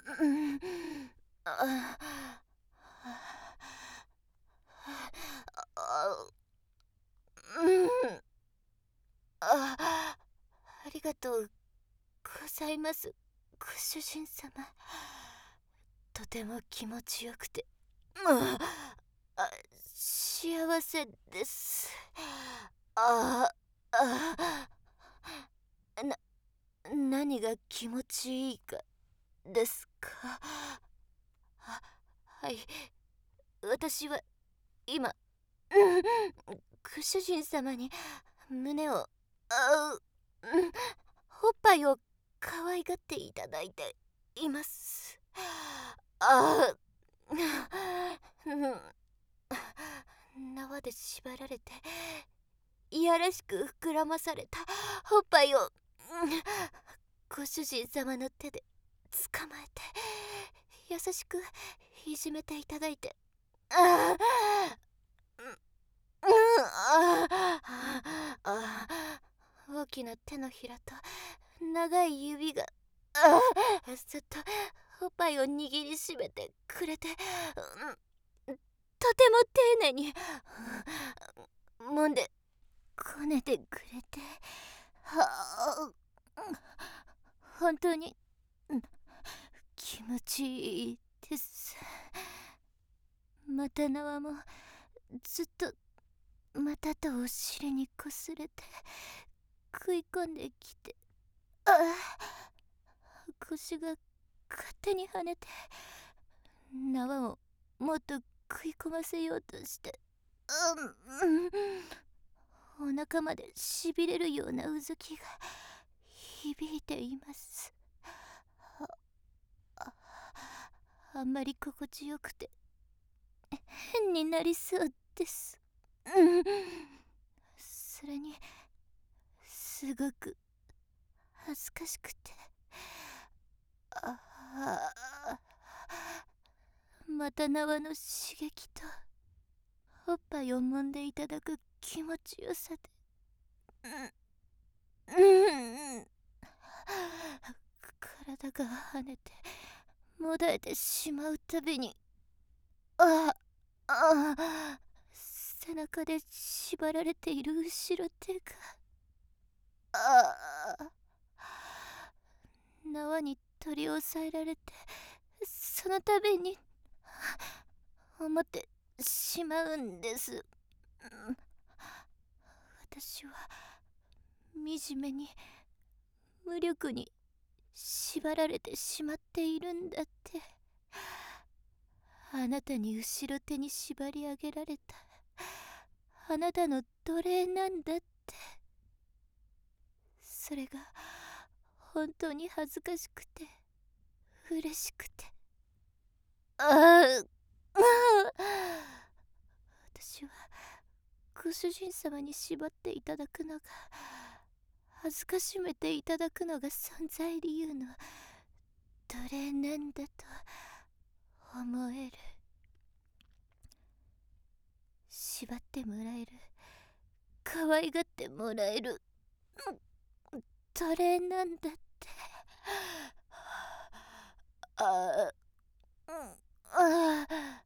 うん、ああ、うん、ありがとうございます、ご主人様。とても気持ちよくて、ああ幸せです。ああな何が気持ちいいかですか？はい、私は今、ご主人様に胸を、おっぱいを可愛がっていただいています。あ縄で縛られていやらしく膨らまされたおっぱいを、ご主人様の手で捕まえて優しくいじめていただいて、あ大きな手のひらと長い指がずっとおっぱいを握りしめてくれて、とても丁寧に揉んでこねてくれて、本当に気持ちいいです。また縄もずっとまたとお尻にこすれて食い込んできて、腰が勝手に跳ねて縄をもっと食い込ませようとして、お腹までしびれるようなうずきが響いています。あんまり心地よくて変になりそうです。それにすごく恥ずかしくて、ああまた縄の刺激とおっぱいを揉んでいただく気持ちよさで、体が跳ねてもだえてしまうたびに、あ背中で縛られている後ろ手が、縄に取り押さえられて、その度に思ってしまうんです。私は惨めに無力に縛られてしまっているんだって。あなたに後ろ手に縛り上げられたあなたの奴隷なんだって。それが本当に恥ずかしくて嬉しくて、私はご主人様に縛っていただくのが、恥ずかしめていただくのが存在理由の奴隷なんだと思える。縛ってもらえる、可愛がってもらえる奴隷なんだって。ああ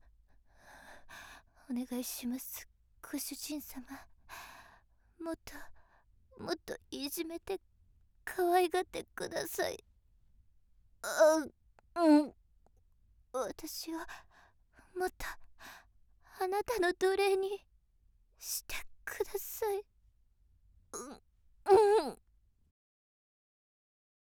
お願いします、ご主人様。もっともっといじめて可愛がってください。私をもっとあなたの奴隷にしてください。